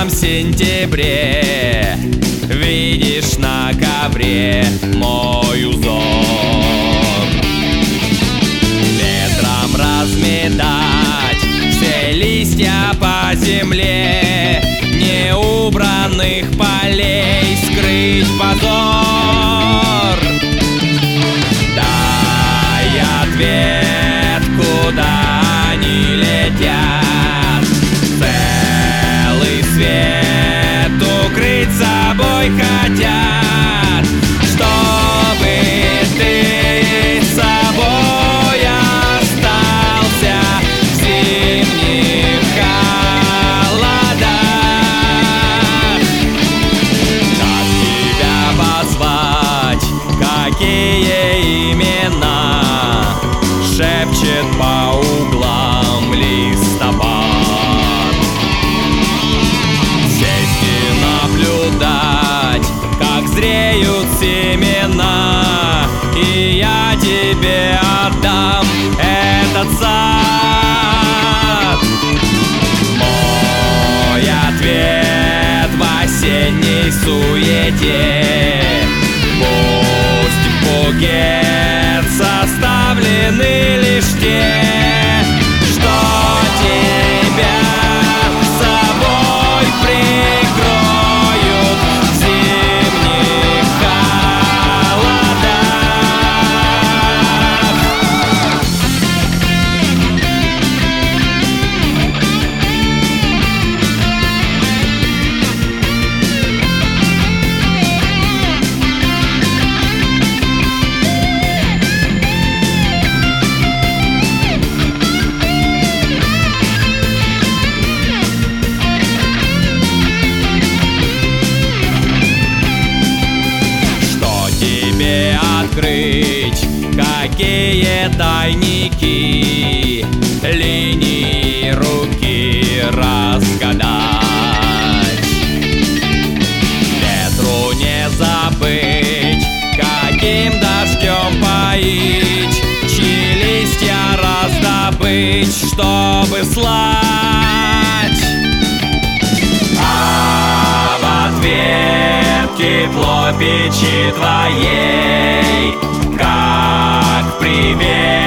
сентябре видишь на ковре мой узор. Ветром разметать все листья по земле, неубранных полей скрыть позор. Дай ответ, куда они летят, целый свет укрыть собой хотят, чтобы ты с собой остался в зимних холодах. Как тебя позвать, какие имена шепчет по углам листопад? Сесть и наблюдать, как зреют семена, и я тебе отдам этот сад. Мой ответ в осенней суете: пусть в букет составлены лишь те, что тебя с собой прикроют в зимних холодах. Открыть, какие тайники, линии руки разгадать. Ветру не забыть, каким дождем поить, чьи листья раздобыть, чтобы слать. А в ответ тепло печи твоей, как привет.